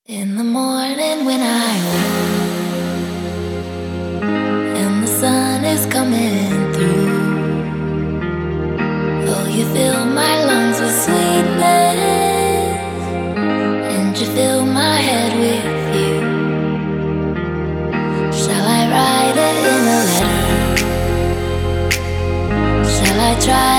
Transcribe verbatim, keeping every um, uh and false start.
In the morning when I wake and the sun is coming through, oh, you fill my lungs with sweetness and you fill my head with you. Shall I write it in a letter? Shall I try